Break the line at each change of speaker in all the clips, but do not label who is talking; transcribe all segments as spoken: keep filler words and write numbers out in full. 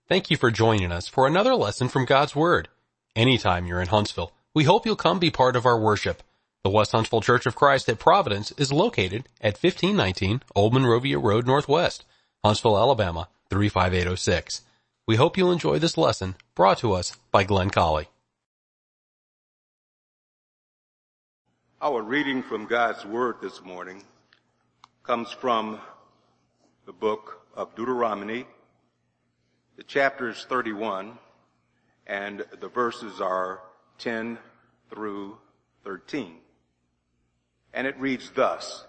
Thank you for joining us for another lesson from God's Word. Anytime you're in Huntsville, we hope you'll come be part of our worship. The West Huntsville Church of Christ at Providence is located at fifteen nineteen Old Monrovia Road Northwest, Huntsville, Alabama, three five eight oh six. We hope you'll enjoy this lesson brought to us by Glenn Colley.
Our reading from God's Word this morning comes from the book of Deuteronomy. The chapter is thirty-one, and the verses are ten through thirteen. And it reads thus: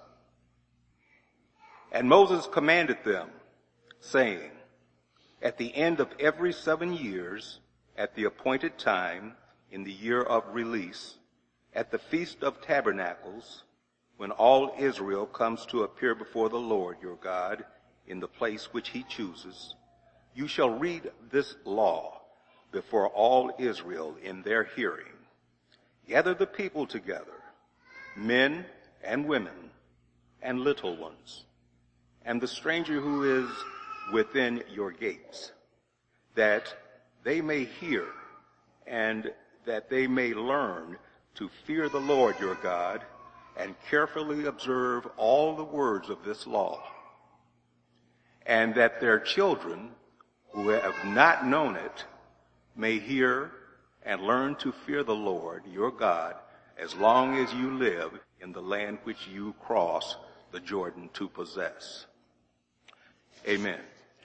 And Moses commanded them, saying, At the end of every seven years, at the appointed time, in the year of release, at the Feast of Tabernacles, when all Israel comes to appear before the Lord your God in the place which he chooses, you shall read this law before all Israel in their hearing. Gather the people together, men and women and little ones, and the stranger who is within your gates, that they may hear and that they may learn to fear the Lord your God and carefully observe all the words of this law, and that their children who have not known it may hear and learn to fear the Lord your God as long as you live in the land which you cross the Jordan to possess. Amen.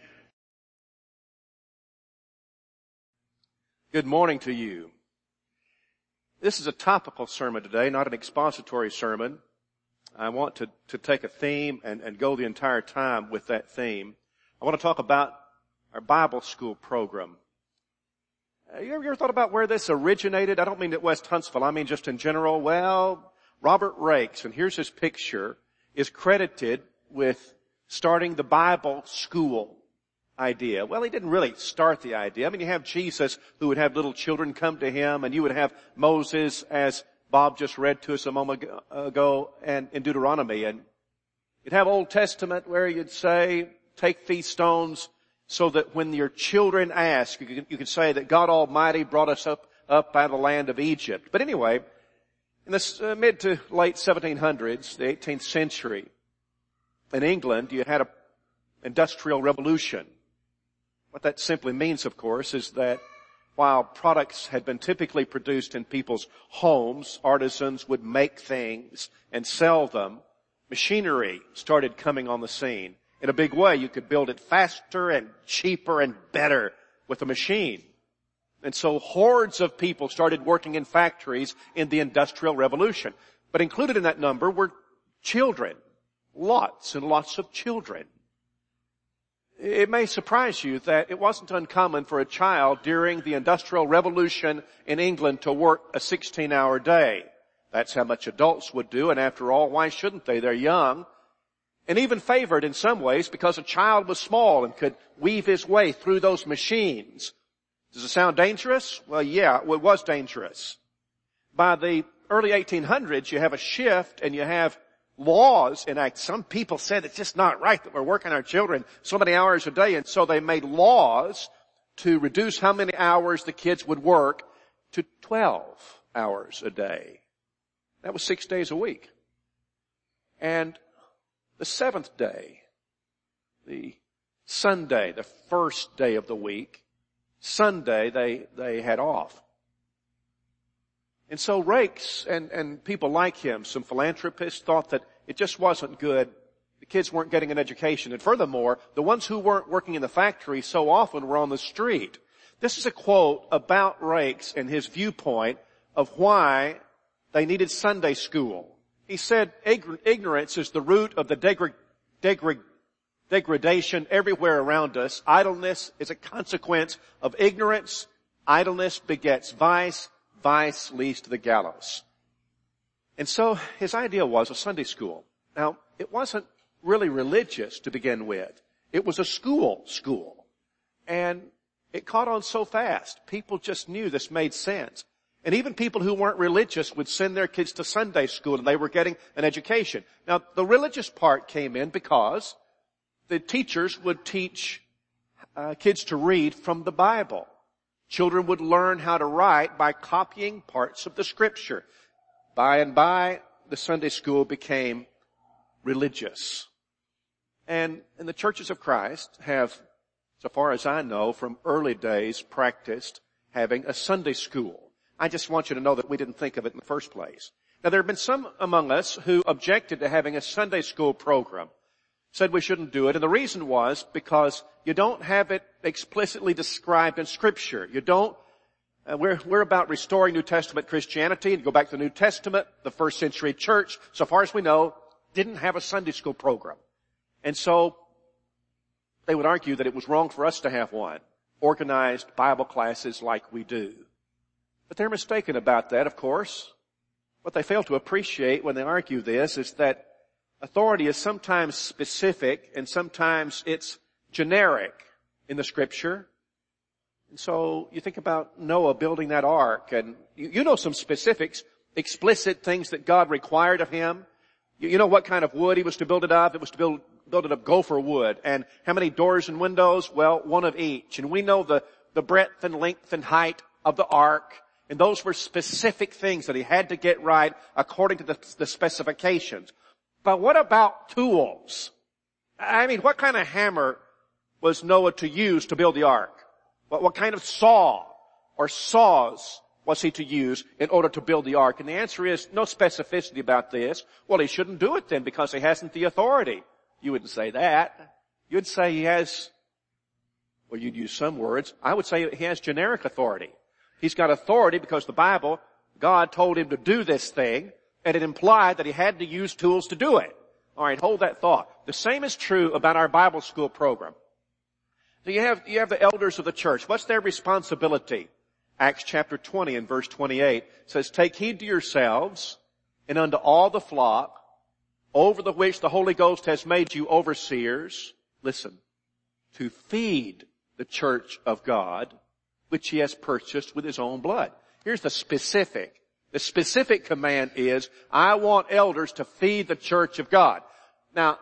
Good morning to you. This is a topical sermon today, not an expository sermon. I want to, to take a theme and, and go the entire time with that theme. I want to talk about our Bible school program. Uh, you, ever, you ever thought about where this originated? I don't mean at West Huntsville. I mean just in general. Well, Robert Rakes, and here's his picture, is credited with starting the Bible school idea. Well, he didn't really start the idea. I mean, you have Jesus who would have little children come to him, and you would have Moses, as Bob just read to us a moment ago, and in Deuteronomy. And you'd have Old Testament where you'd say, take these stones so that when your children ask, you could, you could say that God Almighty brought us up, up out of the land of Egypt. But anyway, in the uh, mid to late seventeen hundreds, the eighteenth century, in England, you had an industrial revolution. What that simply means, of course, is that while products had been typically produced in people's homes, artisans would make things and sell them, machinery started coming on the scene. In a big way, you could build it faster and cheaper and better with a machine. And so hordes of people started working in factories in the Industrial Revolution. But included in that number were children. Lots and lots of children. It may surprise you that it wasn't uncommon for a child during the Industrial Revolution in England to work a sixteen-hour day. That's how much adults would do, and after all, why shouldn't they? They're young. And even favored in some ways because a child was small and could weave his way through those machines. Does it sound dangerous? Well, yeah, it was dangerous. By the early eighteen hundreds, you have a shift and you have laws enact. Some people said it's just not right that we're working our children so many hours a day, and so they made laws to reduce how many hours the kids would work to twelve hours a day. That was six days a week. And the seventh day, the Sunday, the first day of the week, Sunday they, they had off. And so Rakes and, and people like him, some philanthropists, thought that it just wasn't good. The kids weren't getting an education. And furthermore, the ones who weren't working in the factory so often were on the street. This is a quote about Rakes and his viewpoint of why they needed Sunday school. He said, ignorance is the root of the degra- degra- degradation everywhere around us. Idleness is a consequence of ignorance. Idleness begets vice. Vice leads to the gallows. And so his idea was a Sunday school. Now, it wasn't really religious to begin with. It was a school school. And it caught on so fast. People just knew this made sense. And even people who weren't religious would send their kids to Sunday school, and they were getting an education. Now, the religious part came in because the teachers would teach uh, kids to read from the Bible. Children would learn how to write by copying parts of the Scripture. By and by, the Sunday school became religious. And, and the churches of Christ have, so far as I know, from early days practiced having a Sunday school. I just want you to know that we didn't think of it in the first place. Now, there have been some among us who objected to having a Sunday school program, said we shouldn't do it, and the reason was because you don't have it explicitly described in Scripture. You don't, uh, we're, we're about restoring New Testament Christianity, and go back to the New Testament, the first century church, so far as we know, didn't have a Sunday school program. And so, they would argue that it was wrong for us to have one, organized Bible classes like we do. But they're mistaken about that, of course. What they fail to appreciate when they argue this is that authority is sometimes specific and sometimes it's generic in the Scripture. And so you think about Noah building that ark, and you, you know some specifics, explicit things that God required of him. You, you know what kind of wood he was to build it of. It was to build, build it of gopher wood. And how many doors and windows? Well, one of each. And we know the, the breadth and length and height of the ark. And those were specific things that he had to get right according to the, the specifications. But what about tools? I mean, what kind of hammer was Noah to use to build the ark? What, what kind of saw or saws was he to use in order to build the ark? And the answer is no specificity about this. Well, he shouldn't do it then because he hasn't the authority. You wouldn't say that. You'd say he has, well, you'd use some words. I would say he has generic authority. He's got authority because the Bible, God told him to do this thing, and it implied that he had to use tools to do it. All right, hold that thought. The same is true about our Bible school program. So you have, you have the elders of the church. What's their responsibility? Acts chapter twenty and verse twenty-eight says, "Take heed to yourselves and unto all the flock over the which the Holy Ghost has made you overseers." Listen, to feed the church of God, which he has purchased with his own blood. Here's the specific. The specific command is, I want elders to feed the church of God. Now,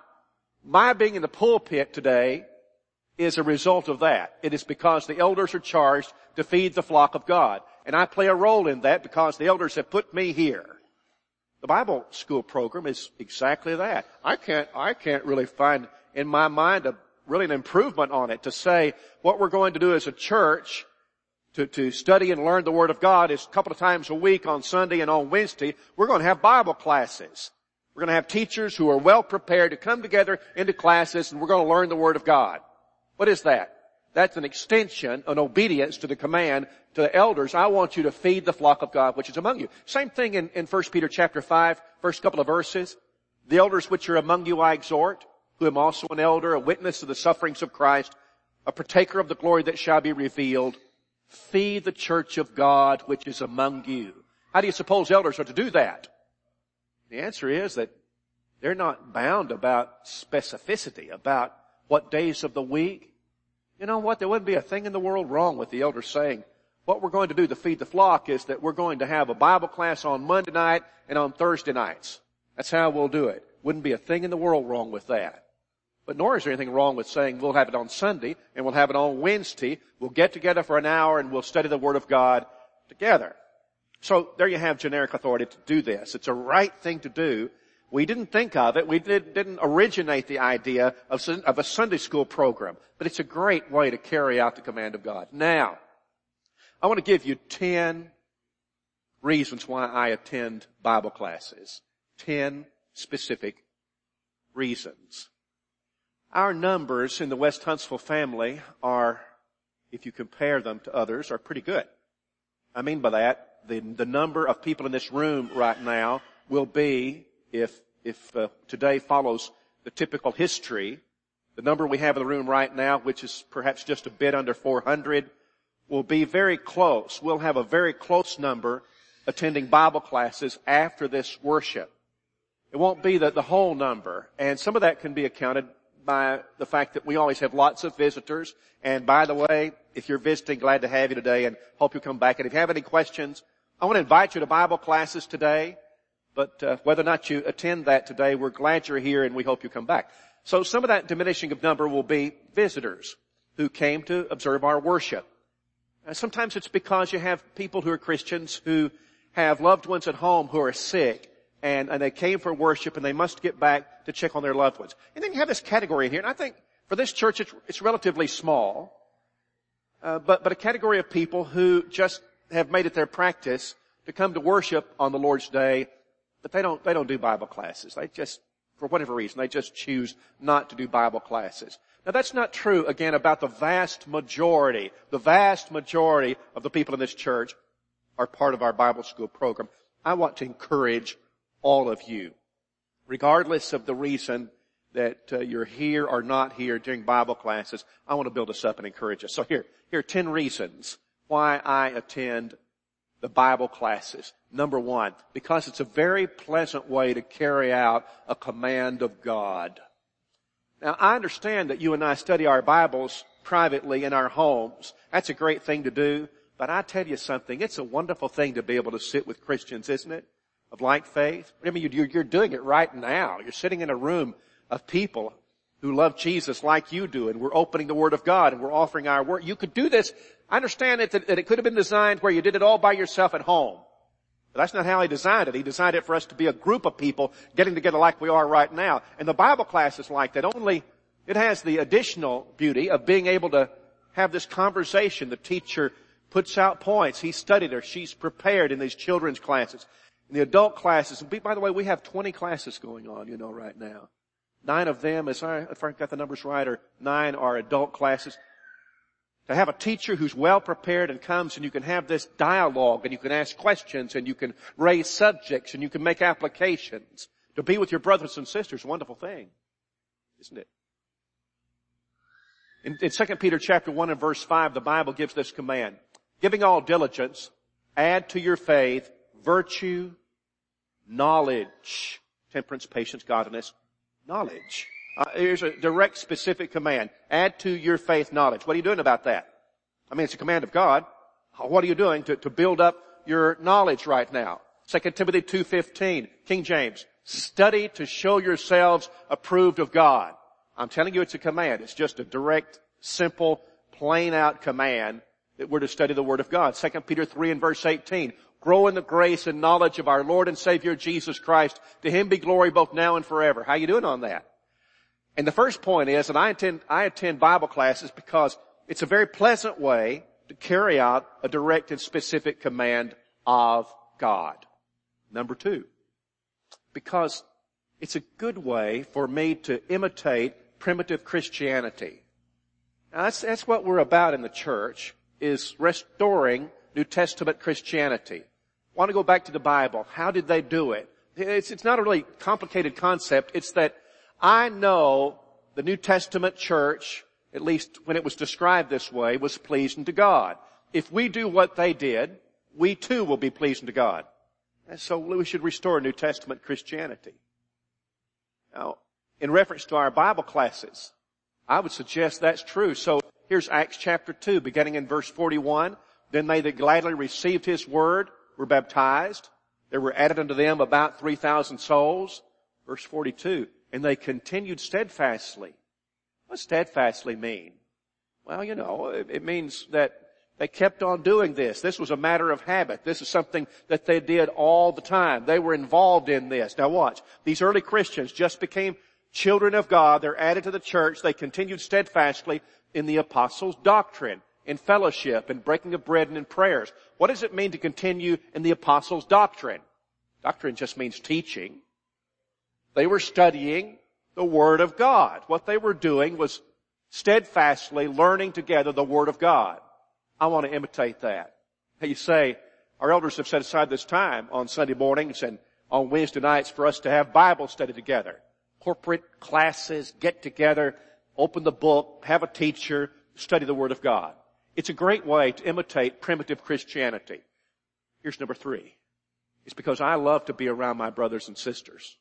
my being in the pulpit today is a result of that. It is because the elders are charged to feed the flock of God. And I play a role in that because the elders have put me here. The Bible school program is exactly that. I can't, I can't really find in my mind a, really an improvement on it to say what we're going to do as a church To, to study and learn the Word of God is a couple of times a week on Sunday and on Wednesday. We're going to have Bible classes. We're going to have teachers who are well prepared to come together into classes, and we're going to learn the Word of God. What is that? That's an extension, an obedience to the command to the elders. I want you to feed the flock of God which is among you. Same thing in, in First Peter chapter five, first couple of verses. The elders which are among you I exhort, who am also an elder, a witness of the sufferings of Christ, a partaker of the glory that shall be revealed. Feed the church of God which is among you. How do you suppose elders are to do that? The answer is that they're not bound about specificity, about what days of the week. You know what? There wouldn't be a thing in the world wrong with the elders saying, what we're going to do to feed the flock is that we're going to have a Bible class on Monday night and on Thursday nights. That's how we'll do it. Wouldn't be a thing in the world wrong with that. But nor is there anything wrong with saying we'll have it on Sunday and we'll have it on Wednesday. We'll get together for an hour and we'll study the Word of God together. So there you have generic authority to do this. It's a right thing to do. We didn't think of it. We did, didn't originate the idea of, of a Sunday school program. But it's a great way to carry out the command of God. Now, I want to give you ten reasons why I attend Bible classes. Ten specific reasons. Our numbers in the West Huntsville family are, if you compare them to others, are pretty good. I mean by that, the, the number of people in this room right now will be, if, if uh, today follows the typical history, the number we have in the room right now, which is perhaps just a bit under four hundred, will be very close. We'll have a very close number attending Bible classes after this worship. It won't be the, the whole number, and some of that can be accounted by the fact that we always have lots of visitors. And by the way, if you're visiting, glad to have you today and hope you'll come back. And if you have any questions, I want to invite you to Bible classes today. But uh, whether or not you attend that today, we're glad you're here and we hope you come back. So some of that diminishing of number will be visitors. who came to observe our worship. And sometimes it's because you have people who are Christians who have loved ones at home who are sick, and, and they came for worship and they must get back to check on their loved ones. And then you have this category here, and I think for this church it's, it's relatively small, uh, but, but a category of people who just have made it their practice to come to worship on the Lord's Day, but they don't, they don't do Bible classes. They just, for whatever reason, they just choose not to do Bible classes. Now that's not true, again, about the vast majority. The vast majority of the people in this church are part of our Bible school program. I want to encourage all of you, regardless of the reason that uh, you're here or not here during Bible classes. I want to build us up and encourage us. So here, here are ten reasons why I attend the Bible classes. Number one, because it's a very pleasant way to carry out a command of God. Now, I understand that you and I study our Bibles privately in our homes. That's a great thing to do. But I tell you something, it's a wonderful thing to be able to sit with Christians, isn't it? Of like faith. I mean, you're doing it right now. You're sitting in a room of people who love Jesus like you do, and we're opening the Word of God, and we're offering our word. You could do this. I understand that, that it could have been designed where you did it all by yourself at home. But that's not how He designed it. He designed it for us to be a group of people getting together like we are right now. And the Bible class is like that. Only it has the additional beauty of being able to have this conversation. The teacher puts out points. He studied her. She's prepared in these children's classes. In the adult classes, and by the way, we have twenty classes going on, you know, right now. Nine of them, as I, if I got the numbers right, are nine are adult classes. To have a teacher who's well prepared and comes and you can have this dialogue and you can ask questions and you can raise subjects and you can make applications. To be with your brothers and sisters, a wonderful thing, isn't it? In, in Second Peter chapter one and verse five, the Bible gives this command. Giving all diligence, add to your faith virtue, knowledge, temperance, patience, godliness, knowledge. Uh, here's a direct, specific command. Add to your faith knowledge. What are you doing about that? I mean, it's a command of God. What are you doing to, to build up your knowledge right now? Second Timothy two fifteen, King James. Study to show yourselves approved of God. I'm telling you it's a command. It's just a direct, simple, plain out command that we're to study the Word of God. Second Peter three and verse eighteen. Grow in the grace and knowledge of our Lord and Savior Jesus Christ. To Him be glory both now and forever. How you doing on that? And the first point is that I attend, I attend Bible classes because it's a very pleasant way to carry out a direct and specific command of God. Number two, because it's a good way for me to imitate primitive Christianity. Now that's, that's what we're about in the church, is restoring New Testament Christianity. I want to go back to the Bible. How did they do it? It's, it's not a really complicated concept. It's that I know the New Testament church, at least when it was described this way, was pleasing to God. If we do what they did, we too will be pleasing to God. And so we should restore New Testament Christianity. Now, in reference to our Bible classes, I would suggest that's true. So here's Acts chapter two, beginning in verse forty-one. Then they that gladly received His word were baptized. There were added unto them about three thousand souls. Verse forty-two. And they continued steadfastly. What does steadfastly mean? Well, you know, it, it means that they kept on doing this. This was a matter of habit. This is something that they did all the time. They were involved in this. Now watch. These early Christians just became children of God. They're added to the church. They continued steadfastly in the apostles' doctrine, in fellowship, in breaking of bread, and in prayers. What does it mean to continue in the apostles' doctrine? Doctrine just means teaching. They were studying the Word of God. What they were doing was steadfastly learning together the Word of God. I want to imitate that. Now you say, our elders have set aside this time on Sunday mornings and on Wednesday nights for us to have Bible study together. Corporate classes, get together, open the book, have a teacher, study the Word of God. It's a great way to imitate primitive Christianity. Here's number three. It's because I love to be around my brothers and sisters.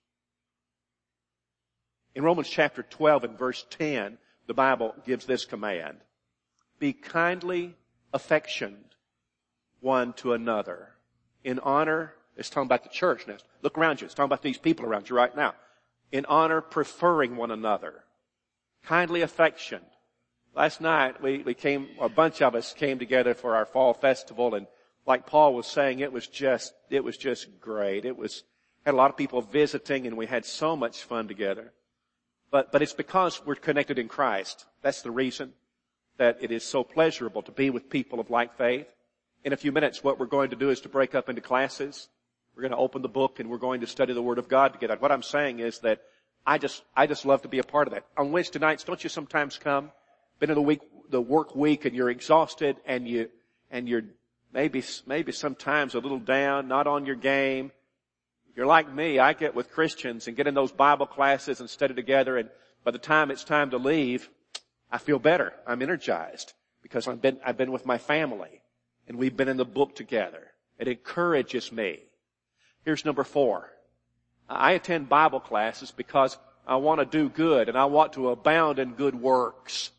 In Romans chapter twelve and verse ten, the Bible gives this command. Be kindly affectioned one to another. In honor, it's talking about the church now. Look around you. It's talking about these people around you right now. In honor, preferring one another. Kindly affection Last night we, we came, a bunch of us came together for our fall festival, and like Paul was saying, it was just, it was just great. It was, had a lot of people visiting, and we had so much fun together. But, but it's because we're connected in Christ. That's the reason that it is so pleasurable to be with people of like faith. In a few minutes, what we're going to do is to break up into classes. We're going to open the book and we're going to study the Word of God together. What I'm saying is that I just, I just love to be a part of that. On Wednesday nights, don't you sometimes come? Been in the week, the work week, and you're exhausted, and you, and you're maybe, maybe sometimes a little down, not on your game. You're like me. I get with Christians and get in those Bible classes and study together, and by the time it's time to leave, I feel better. I'm energized because I've been, I've been with my family, and we've been in the book together. It encourages me. Here's number four. I attend Bible classes because I want to do good and I want to abound in good works.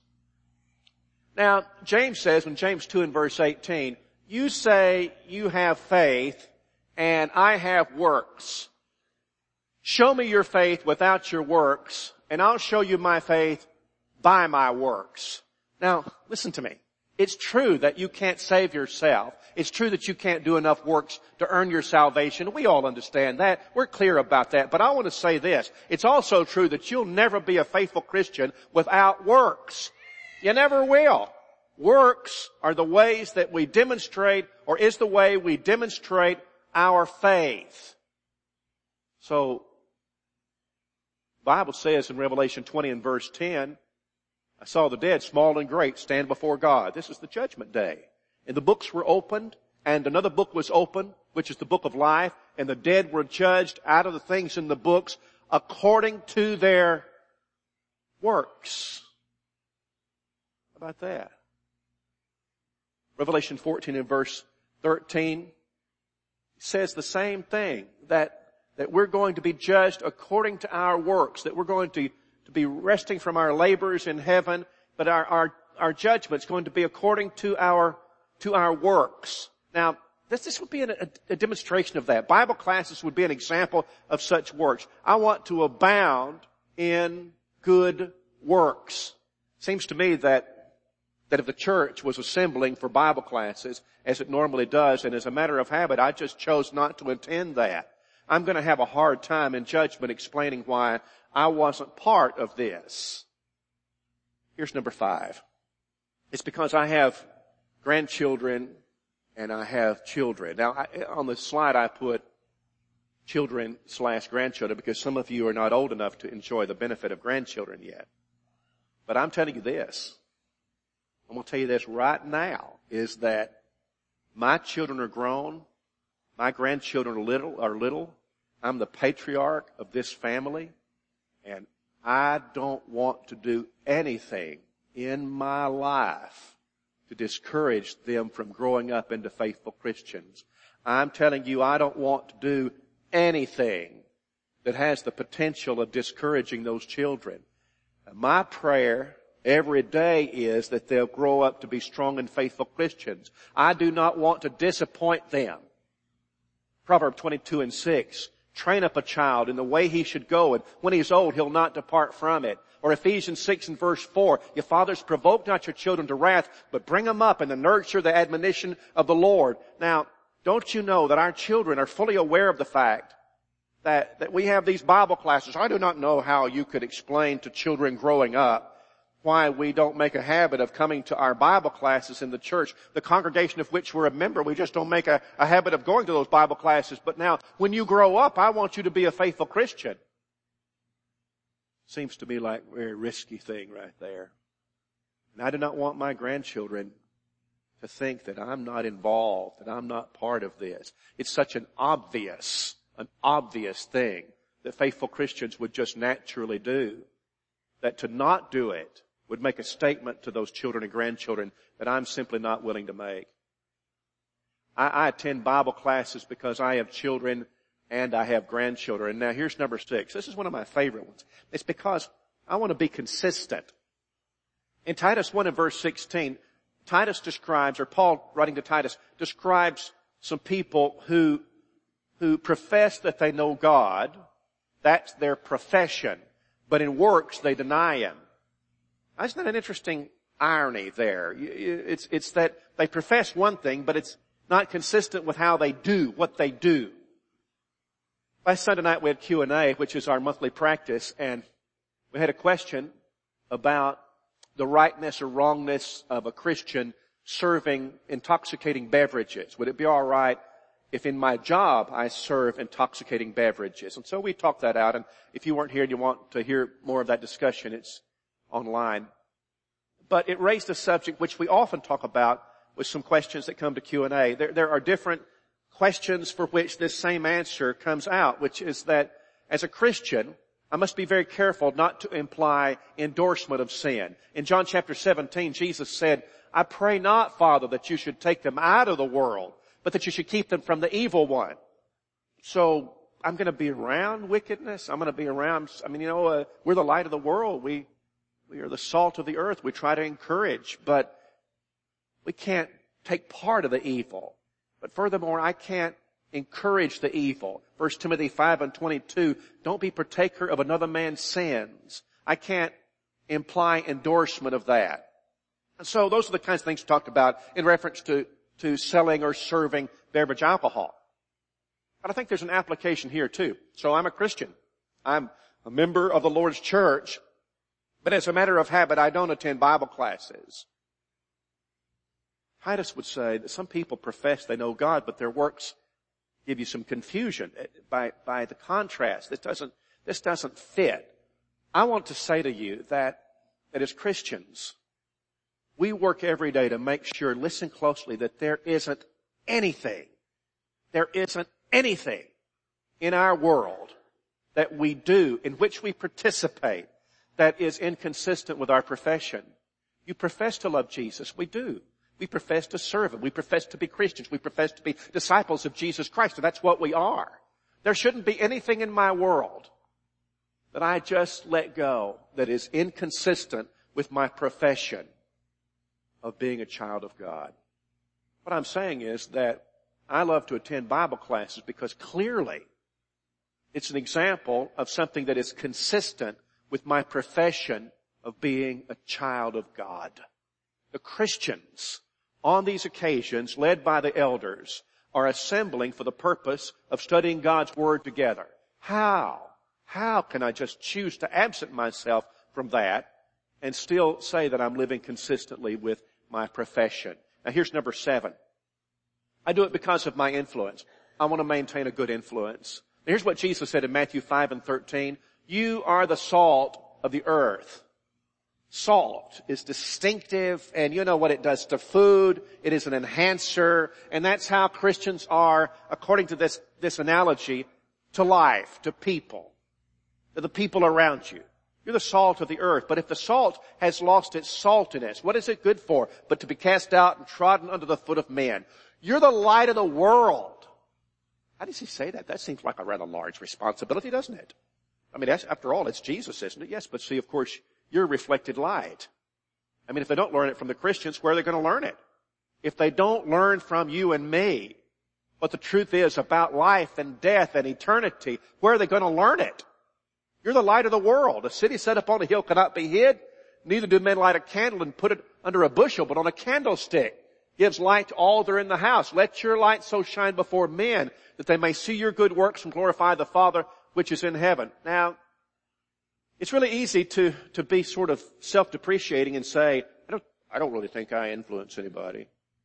Now, James says in James two and verse eighteen, you say you have faith and I have works. Show me your faith without your works, and I'll show you my faith by my works. Now, listen to me. It's true that you can't save yourself. It's true that you can't do enough works to earn your salvation. We all understand that. We're clear about that. But I want to say this. It's also true that you'll never be a faithful Christian without works. You never will. Works are the ways that we demonstrate, or is the way we demonstrate our faith. So, the Bible says in Revelation twenty and verse ten, I saw the dead, small and great, stand before God. This is the judgment day. And the books were opened, and another book was opened, which is the book of life, and the dead were judged out of the things in the books according to their works. How about that? Revelation fourteen and verse thirteen says the same thing, that, that we're going to be judged according to our works, that we're going to to be resting from our labors in heaven, but our, our, our judgment's going to be according to our, to our works. Now, this, this would be a, a demonstration of that. Bible classes would be an example of such works. I want to abound in good works. Seems to me that, that if the church was assembling for Bible classes, as it normally does, and as a matter of habit, I just chose not to attend that, I'm going to have a hard time in judgment explaining why I wasn't part of this. Here's number five. It's because I have grandchildren and I have children. Now, I, on the slide I put children slash grandchildren because some of you are not old enough to enjoy the benefit of grandchildren yet. But I'm telling you this. I'm going to tell you this right now, is that my children are grown. My grandchildren are little, are little. I'm the patriarch of this family. And I don't want to do anything in my life to discourage them from growing up into faithful Christians. I'm telling you, I don't want to do anything that has the potential of discouraging those children. And my prayer every day is that they'll grow up to be strong and faithful Christians. I do not want to disappoint them. Proverbs twenty-two and six. Train up a child in the way he should go, and when he's old, he'll not depart from it. Or Ephesians six and verse four, your fathers, provoke not your children to wrath, but bring them up in the nurture, the admonition of the Lord. Now, don't you know that our children are fully aware of the fact that, that we have these Bible classes? I do not know how you could explain to children growing up why we don't make a habit of coming to our Bible classes in the church, the congregation of which we're a member. We just don't make a, a habit of going to those Bible classes. But now, when you grow up, I want you to be a faithful Christian. Seems to me like a very risky thing right there. And I do not want my grandchildren to think that I'm not involved, that I'm not part of this. It's such an obvious, an obvious thing that faithful Christians would just naturally do, that to not do it would make a statement to those children and grandchildren that I'm simply not willing to make. I, I attend Bible classes because I have children and I have grandchildren. Now here's number six. This is one of my favorite ones. It's because I want to be consistent. In Titus one and verse sixteen, Titus describes, or Paul writing to Titus, describes some people who, who profess that they know God. That's their profession. But in works they deny Him. Isn't that an interesting irony there. It's, it's that they profess one thing, but it's not consistent with how they do what they do. Last Sunday night we had Q and A, which is our monthly practice, and we had a question about the rightness or wrongness of a Christian serving intoxicating beverages. Would it be all right if in my job I serve intoxicating beverages? And so we talked that out, and if you weren't here and you want to hear more of that discussion, it's online. But it raised a subject which we often talk about with some questions that come to Q and A. There, there are different questions for which this same answer comes out, which is that as a Christian, I must be very careful not to imply endorsement of sin. In John chapter seventeen, Jesus said, I pray not, Father, that you should take them out of the world, but that you should keep them from the evil one. So I'm going to be around wickedness. I'm going to be around, I mean, you know, uh, we're the light of the world. We, we are the salt of the earth. We try to encourage, but we can't take part of the evil. But furthermore, I can't encourage the evil. First Timothy five and twenty-two, don't be partaker of another man's sins. I can't imply endorsement of that. And so those are the kinds of things talked about in reference to, to selling or serving beverage alcohol. But I think there's an application here too. So I'm a Christian. I'm a member of the Lord's church. But as a matter of habit, I don't attend Bible classes. Titus would say that some people profess they know God, but their works give you some confusion by, by the contrast. This doesn't, this doesn't fit. I want to say to you that, that as Christians, we work every day to make sure, listen closely, that there isn't anything, there isn't anything in our world that we do, in which we participate, that is inconsistent with our profession. You profess to love Jesus. We do. We profess to serve Him. We profess to be Christians. We profess to be disciples of Jesus Christ. And that's what we are. There shouldn't be anything in my world that I just let go that is inconsistent with my profession of being a child of God. What I'm saying is that I love to attend Bible classes because clearly it's an example of something that is consistent with my profession of being a child of God. The Christians on these occasions, led by the elders, are assembling for the purpose of studying God's Word together. How? How can I just choose to absent myself from that and still say that I'm living consistently with my profession? Now here's number seven. I do it because of my influence. I want to maintain a good influence. Here's what Jesus said in Matthew five and thirteen. You are the salt of the earth. Salt is distinctive, and you know what it does to food. It is an enhancer, and that's how Christians are, according to this, this analogy, to life, to people, to the people around you. You're the salt of the earth, but if the salt has lost its saltiness, what is it good for but to be cast out and trodden under the foot of men? You're the light of the world. How does he say that? That seems like a rather large responsibility, doesn't it? I mean, that's, after all, it's Jesus, isn't it? Yes, but see, of course, you're reflected light. I mean, if they don't learn it from the Christians, where are they going to learn it? If they don't learn from you and me what the truth is about life and death and eternity, where are they going to learn it? You're the light of the world. A city set upon a hill cannot be hid. Neither do men light a candle and put it under a bushel, but on a candlestick. Gives light to all that are in the house. Let your light so shine before men that they may see your good works and glorify the Father which is in heaven. Now, it's really easy to, to be sort of self-depreciating and say, I don't, I don't really think I influence anybody.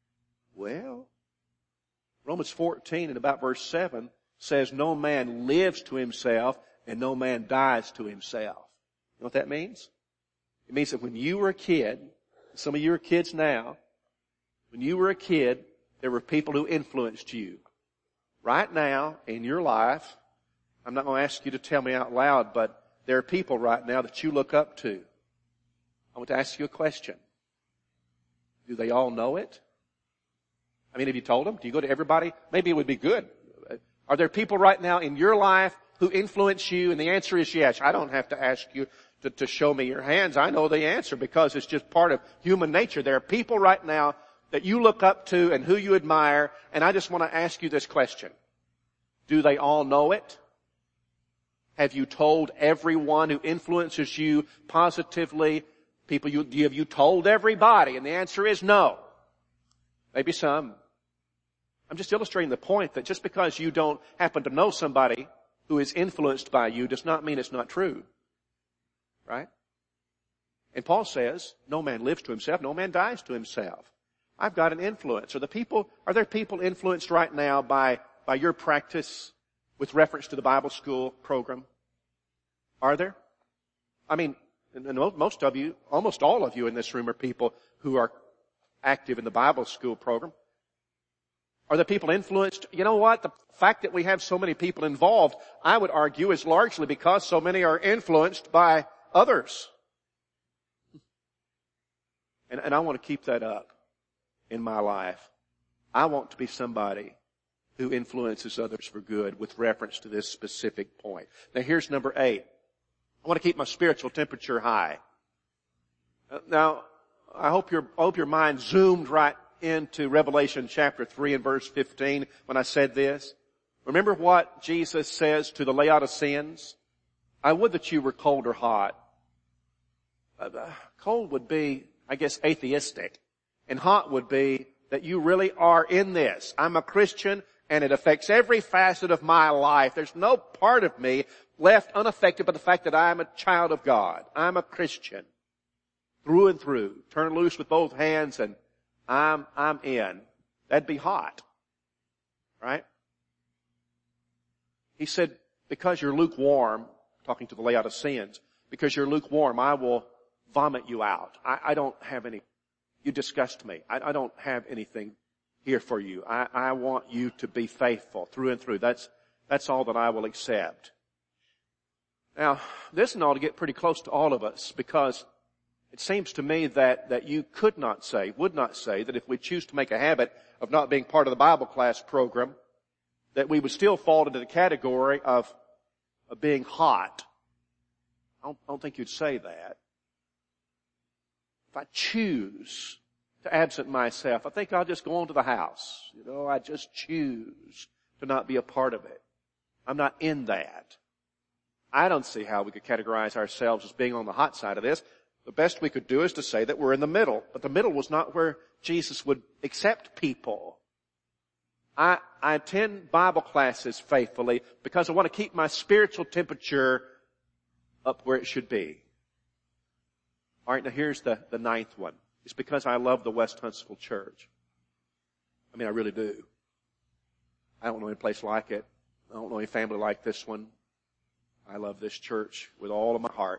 Well, Romans fourteen and about verse seven says no man lives to himself and no man dies to himself. You know what that means? It means that when you were a kid, some of you are kids now, when you were a kid, there were people who influenced you. Right now, in your life, I'm not going to ask you to tell me out loud, but there are people right now that you look up to. I want to ask you a question. Do they all know it? I mean, have you told them? Do you go to everybody? Maybe it would be good. Are there people right now in your life who influence you? And the answer is yes. I don't have to ask you to, to show me your hands. I know the answer because it's just part of human nature. There are people right now that you look up to and who you admire. And I just want to ask you this question. Do they all know it? Have you told everyone who influences you positively People, you, have you told everybody? And the answer is no. Maybe some. I'm just illustrating the point that just because you don't happen to know somebody who is influenced by you does not mean it's not true. Right? And Paul says, no man lives to himself, no man dies to himself. I've got an influence. Are the people, are there people influenced right now by, by your practice with reference to the Bible school program? Are there? I mean, and most of you, almost all of you in this room are people who are active in the Bible school program. Are the people influenced? You know what? The fact that we have so many people involved, I would argue, is largely because so many are influenced by others. And, and I want to keep that up in my life. I want to be somebody who influences others for good with reference to this specific point. Now here's number eight. I want to keep my spiritual temperature high. Now, I hope your, I hope your mind zoomed right into Revelation chapter three and verse fifteen when I said this. Remember what Jesus says to the Laodiceans? I would that you were cold or hot. Uh, cold would be, I guess, atheistic. And hot would be that you really are in this. I'm a Christian and it affects every facet of my life. There's no part of me left unaffected by the fact that I'm a child of God. I'm a Christian. Through and through. Turn loose with both hands and I'm, I'm in. That'd be hot. Right? He said, because you're lukewarm, talking to the Laodiceans, because you're lukewarm, I will vomit you out. I, I don't have any, you disgust me. I, I don't have anything here for you. I, I want you to be faithful through and through. That's, that's all that I will accept. Now, this ought to get pretty close to all of us because it seems to me that, that you could not say, would not say that if we choose to make a habit of not being part of the Bible class program, that we would still fall into the category of, of being hot. I don't, I don't think you'd say that. If I choose to absent myself, I think I'll just go on to the house. You know, I just choose to not be a part of it. I'm not in that. I don't see how we could categorize ourselves as being on the hot side of this. The best we could do is to say that we're in the middle. But the middle was not where Jesus would accept people. I, I attend Bible classes faithfully because I want to keep my spiritual temperature up where it should be. All right, now here's the, the ninth one. It's because I love the West Huntsville Church. I mean, I really do. I don't know any place like it. I don't know any family like this one. I love this church with all of my heart.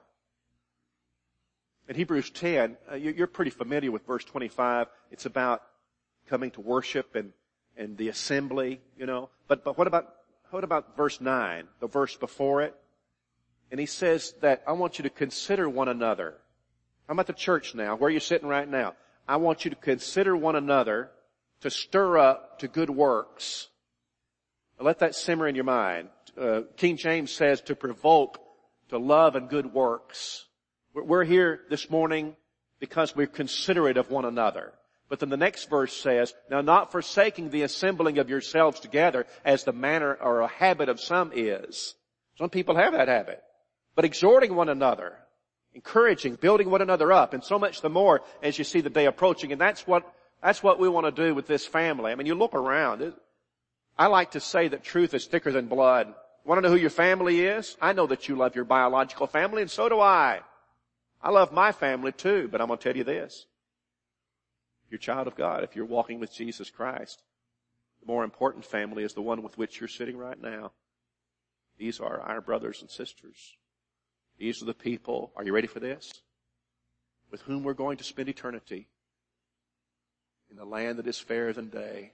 In Hebrews ten, uh, you're pretty familiar with verse twenty-five. It's about coming to worship and, and the assembly, you know. But, but what about, what about verse nine, the verse before it? And he says that I want you to consider one another. How about the church now? Where are you sitting right now? I want you to consider one another to stir up to good works. Now let that simmer in your mind. Uh, King James says to provoke to love and good works. We're here this morning because we're considerate of one another. But then the next verse says, now not forsaking the assembling of yourselves together as the manner or a habit of some is. Some people have that habit. But exhorting one another, encouraging, building one another up, and so much the more as you see the day approaching. And that's what, that's what we want to do with this family. I mean, you look around. I like to say that truth is thicker than blood. Want to know who your family is? I know that you love your biological family, and so do I. I love my family too, but I'm going to tell you this. If you're a child of God, if you're walking with Jesus Christ, the more important family is the one with which you're sitting right now. These are our brothers and sisters. These are the people, are you ready for this? With whom we're going to spend eternity in the land that is fairer than day.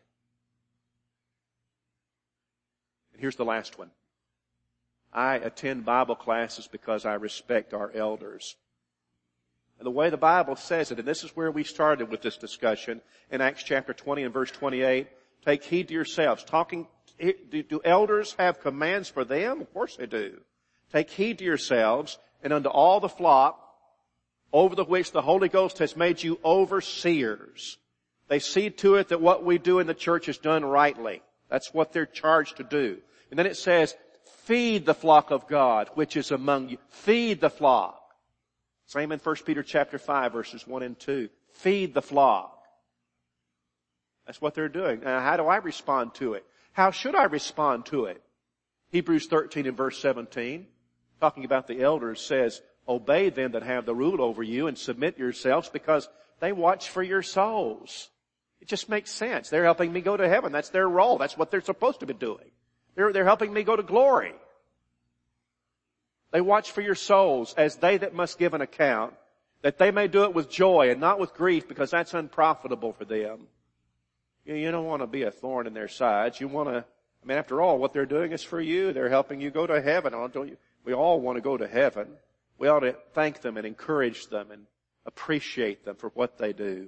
And here's the last one. I attend Bible classes because I respect our elders. And the way the Bible says it, and this is where we started with this discussion in Acts chapter twenty and verse twenty-eight, take heed to yourselves. Talking, do, do elders have commands for them? Of course they do. Take heed to yourselves and unto all the flock over the which the Holy Ghost has made you overseers. They see to it that what we do in the church is done rightly. That's what they're charged to do. And then it says, feed the flock of God which is among you. Feed the flock. Same in First Peter chapter five, verses one and two. Feed the flock. That's what they're doing. Now, how do I respond to it? How should I respond to it? Hebrews thirteen and verse seventeen, talking about the elders, says, obey them that have the rule over you and submit yourselves because they watch for your souls. It just makes sense. They're helping me go to heaven. That's their role. That's what they're supposed to be doing. They're, they're helping me go to glory. They watch for your souls as they that must give an account, that they may do it with joy and not with grief, because that's unprofitable for them. You, you don't want to be a thorn in their sides. You want to, I mean, after all, what they're doing is for you. They're helping you go to heaven. Don't you? We all want to go to heaven. We ought to thank them and encourage them and appreciate them for what they do.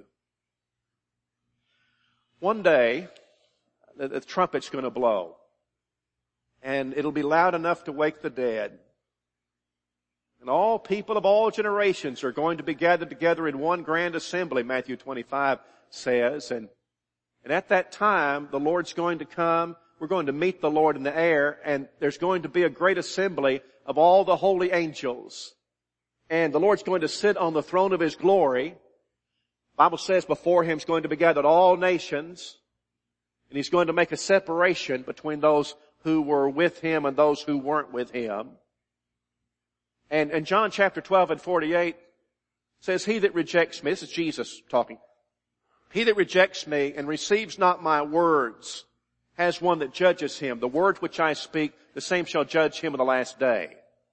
One day, the, the trumpet's going to blow, and it'll be loud enough to wake the dead. And all people of all generations are going to be gathered together in one grand assembly, Matthew twenty-five says. And, and at that time, the Lord's going to come. We're going to meet the Lord in the air, and there's going to be a great assembly of all the holy angels. And the Lord's going to sit on the throne of His glory. The Bible says before Him is going to be gathered all nations. And He's going to make a separation between those who were with Him and those who weren't with Him. And, and John chapter twelve and forty-eight says, he that rejects me, this is Jesus talking, he that rejects me and receives not my words has one that judges him. The words which I speak, the same shall judge him in the last day.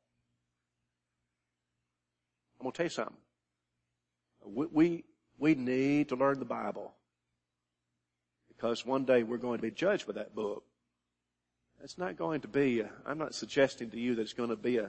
I'm going to tell you something. We, we, we need to learn the Bible, because one day we're going to be judged with that book. It's not going to be, a, I'm not suggesting to you that it's going to be a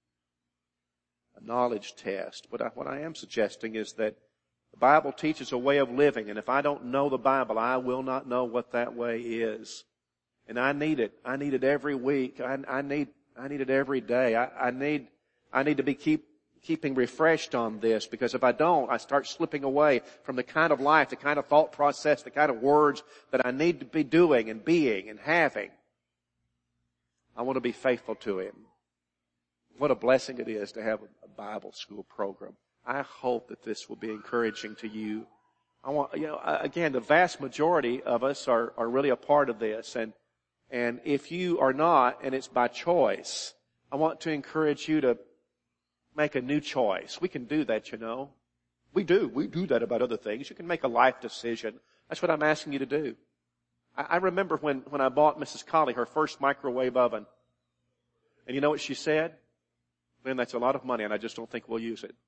a knowledge test. But I, what I am suggesting is that the Bible teaches a way of living, and if I don't know the Bible, I will not know what that way is. And I need it. I need it every week. I, I need, I need it every day. I, I need, I need to be keep, keeping refreshed on this, because if I don't, I start slipping away from the kind of life, the kind of thought process, the kind of words that I need to be doing and being and having. I want to be faithful to Him. What a blessing it is to have a Bible school program. I hope that this will be encouraging to you. I want, you know, again, the vast majority of us are, are really a part of this. And, and if you are not, and it's by choice, I want to encourage you to make a new choice. We can do that, you know. We do. We do that about other things. You can make a life decision. That's what I'm asking you to do. I, I remember when, when I bought Missus Colley her first microwave oven. And you know what she said? Man, that's a lot of money, and I just don't think we'll use it.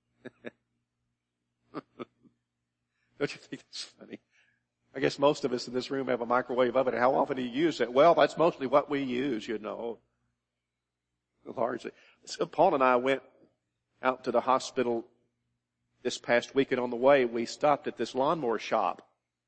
Don't you think that's funny? I guess most of us in this room have a microwave oven. How often do you use it? Well, that's mostly what we use, you know. Largely. So Paul and I went out to the hospital this past weekend. On the way, we stopped at this lawnmower shop.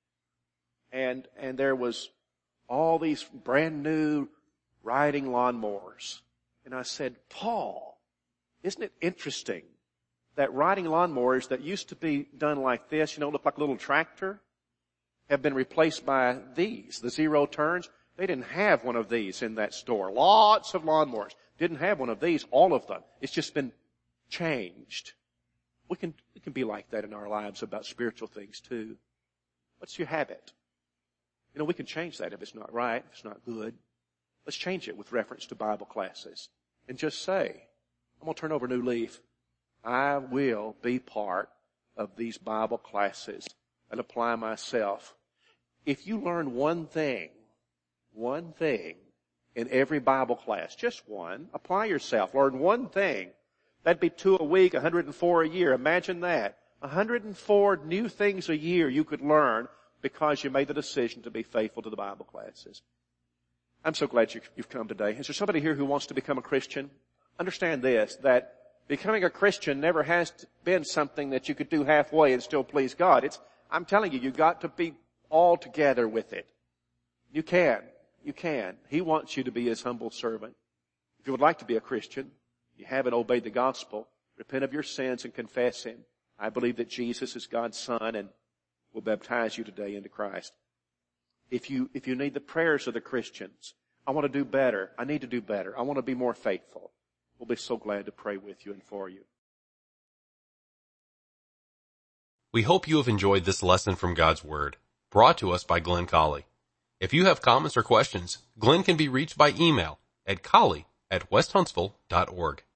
And, and there was all these brand new riding lawnmowers. And I said, Paul, isn't it interesting that riding lawnmowers that used to be done like this, you know, look like a little tractor, have been replaced by these, the zero turns? They didn't have one of these in that store. Lots of lawnmowers didn't have one of these, all of them. It's just been changed. We can, we can be like that in our lives about spiritual things too. What's your habit? You know, we can change that if it's not right, if it's not good. Let's change it with reference to Bible classes. And just say, I'm going to turn over a new leaf. I will be part of these Bible classes and apply myself. If you learn one thing, one thing in every Bible class, just one, apply yourself, learn one thing. That'd be two a week, one hundred four a year. Imagine that. one hundred four new things a year you could learn because you made the decision to be faithful to the Bible classes. I'm so glad you've come today. Is there somebody here who wants to become a Christian? Understand this, that becoming a Christian never has been something that you could do halfway and still please God. It's, I'm telling you, you've got to be all together with it. You can. You can. He wants you to be His humble servant. If you would like to be a Christian, you haven't obeyed the gospel, repent of your sins and confess Him. I believe that Jesus is God's Son and will baptize you today into Christ. If you, if you need the prayers of the Christians, I want to do better. I need to do better. I want to be more faithful. We'll be so glad to pray with you and for you.
We hope you have enjoyed this lesson from God's Word, brought to us by Glenn Colley. If you have comments or questions, Glenn can be reached by email at colley at west huntsville dot org.